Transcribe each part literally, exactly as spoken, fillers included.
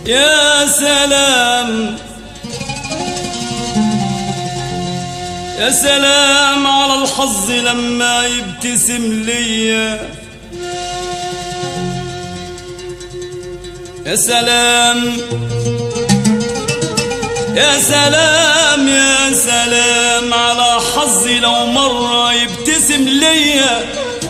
يا سلام يا سلام على الحظ لما يبتسم ليا، يا سلام يا سلام يا سلام على حظي لو مرة يبتسم ليا،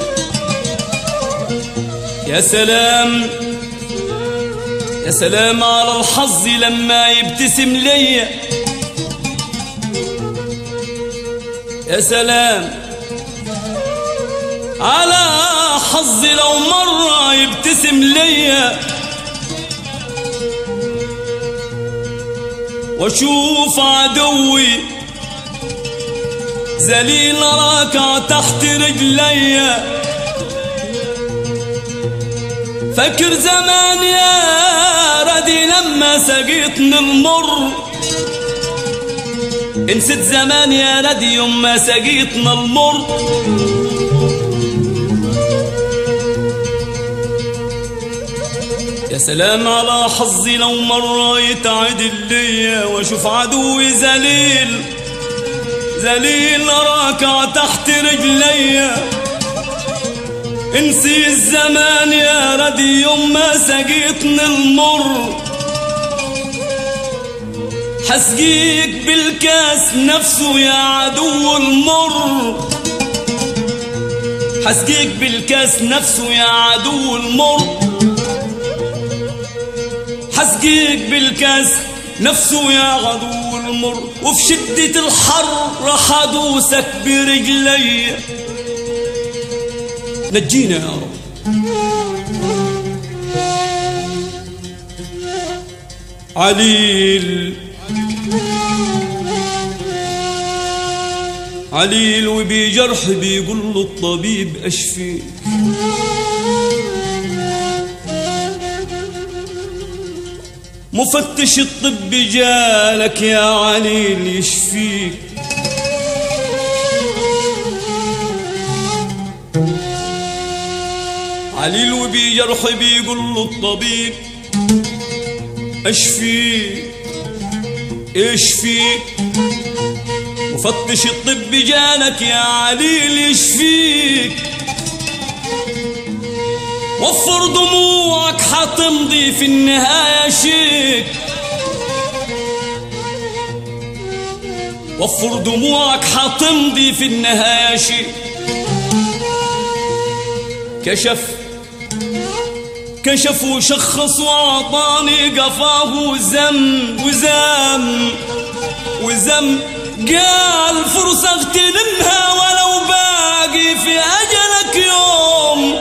يا سلام يا سلام على الحظ لما يبتسم ليا، يا سلام على حظي لو مرة يبتسم ليا، واشوف عدوي ذليل راكع تحت رجليا. فاكر زمان يا ردي لما سقيتني المر، نسيت زمان يا ردي يوم ما سقيتنا المر. يا سلام على حظي لو مرة يتعدل ليا، واشوف عدوي ذليل ذليل راكع تحت رجليا. انسي الزمان يا ردي يوم ما سقيتني المر، حسقيك بالكاس نفسه يا عدو المر، حسقيك بالكاس نفسه يا عدو المر، حسقيك بالكاس نفسه يا عدو المر. وفي شدة الحر راح ادوسك برجلي، نجينا يا رب. عليل عليل وبجرح بيقول له الطبيب اشفيك، مفتش الطب جالك يا عليل يشفيك. عليل وبجرح بيقول له الطبيب اشفيك اشفيك، مفتش الطب جالك يا عليل يشفيك. وفر دموعك حتمضي في النهاية شيك، وفر دموعك حتمضي في النهاية شيك. كشف كشف وشخص وعطاني قفاه زم وزم وزم، قال فرصة اغتنمها ولو باقي في أجلك يوم.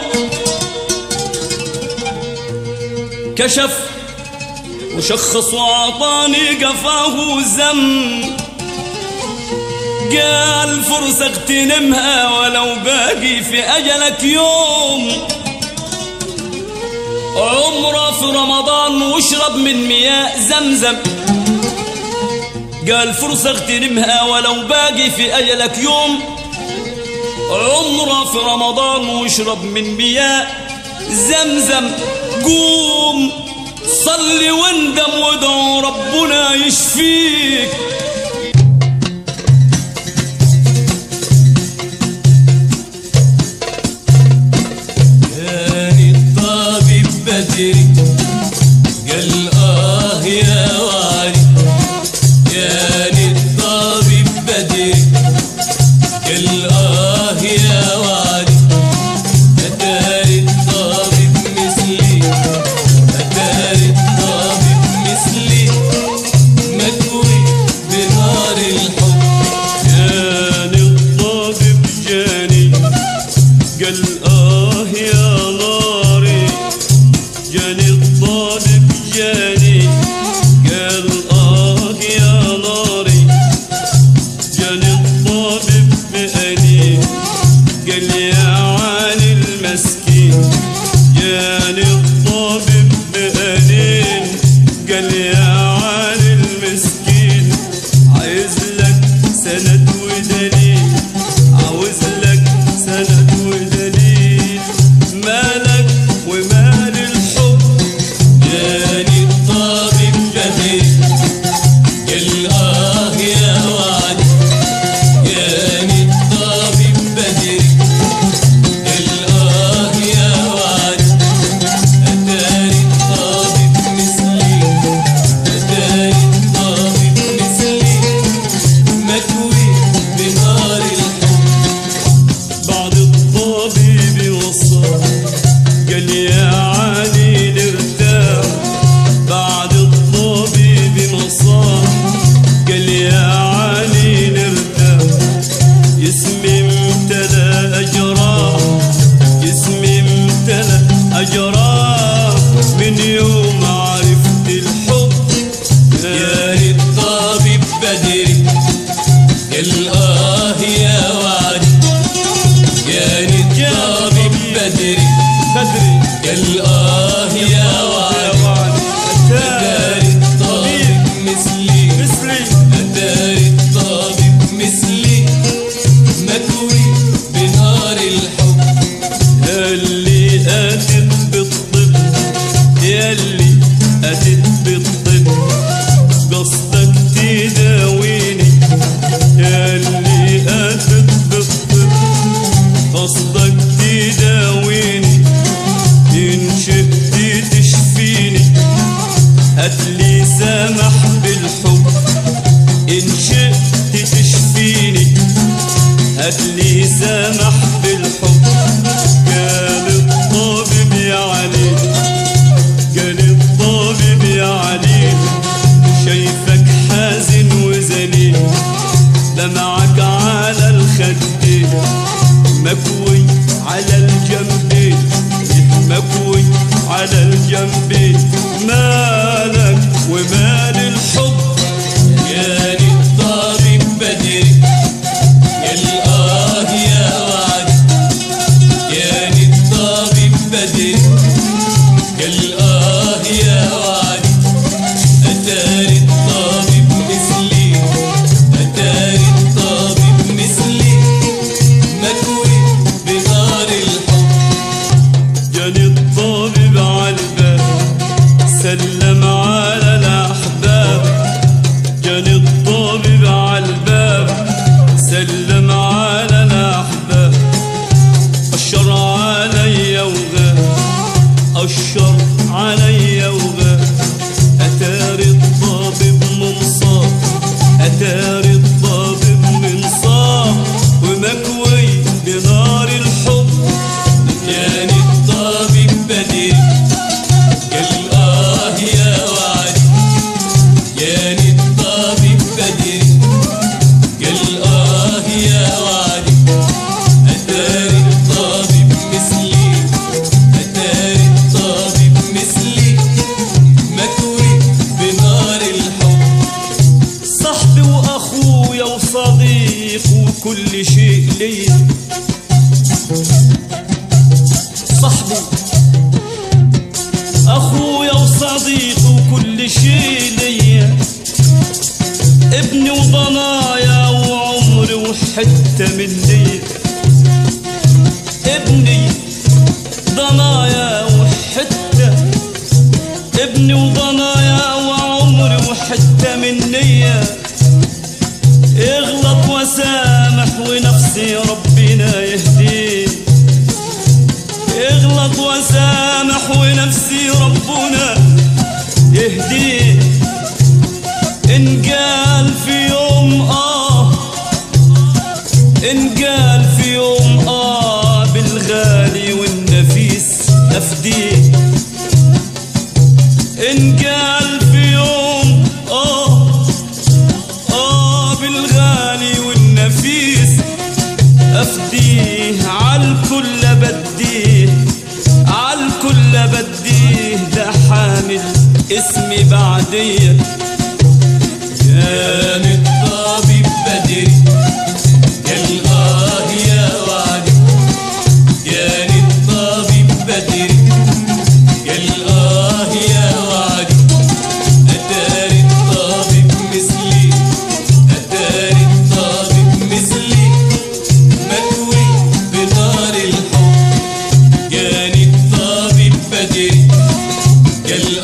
كشف وشخص وعطاني قفاه زم، قال فرصة اغتنمها ولو باقي في أجلك يوم. عمره في رمضان واشرب من مياه زمزم، قال فرصة اغتنمها ولو باقي في أجلك يوم. عمره في رمضان واشرب من مياه زمزم. قوم صلي واندم وادعو ربنا يشفيك. كان الطبيب بدري قال آه يا وعلي، كان الطبيب بدري قال آه يا وعلي. أتاري الطبيب مثلي أتاري الطبيب مثلي مكوي بنار الحب. كان الطبيب جاني قال آه يا ناري، جاني آه يا وعد أتاري الطبيب مثلي أتاري الطبيب مثلي مكوي بنار الحب. ياللي أتت بالطب ياللي أتت بالطب قصدك تداويني. ياللي أتت بالطب قصدك تداويني. إن شئت تشفيني هاتلي سمح بالحب. إن شئت تشفيني هاتلي سمح بالحب. قال الطبيب يا علي قال الطبيب يا علي شايفك حزين وذليل دمعك على الخدين مكوي على الجنبين مكوي على الجنبين. مالك ومال الحب جاني الطبيب بدري قال آه يا وعد. جاني الطبيب بدري قال آه يا وعد أتاري الطبيب مثلي أتاري الطبيب مثلي مكوي بنار الحب. جاني الطبيب عالباب سلم على الأحباب. جاني الطبيب عالباب سلم على الأحباب. أشر علي وغاب أشر علي وغاب. أتاري الطبيب منصاب أتاري الطبيب منصاب ومكوي بنار الحب. جاني الطبيب بدري قال آه يا وعد. جاني الطبيب بدري قال آه يا وعد أتاري الطبيب مثلي أتاري الطبيب مثلي مكوي بنار الحب. صاحبي وأخويا وصديق وكل شيء ليا. صاحبي أخويا وصديق وكل شيء ليا. ابني وضنايا وعمري وحتة مني. ابني ضنايا وحتة ابني وضنايا وعمري وحتة مني. اغلط وسامح ونفسي ربنا يهديه. اغلط وسامح ونفسي ربنا يهديه. إن قال في يوم آه إن قال في يوم آه بالغالي والنفيس أفديه. إن قال في يوم آه آه بالغالي والنفيس أفديه. عالكل بديه عالكل بديه. ده حامل اسمي بعديه. جاني الطبيب بدري قال آه يا وعد. جاني الطبيب بدري قال آه يا وعد أتاري الطبيب مثلي أتاري الطبيب مثلي مكوي بنار الحب. جاني الطبيب بدري قال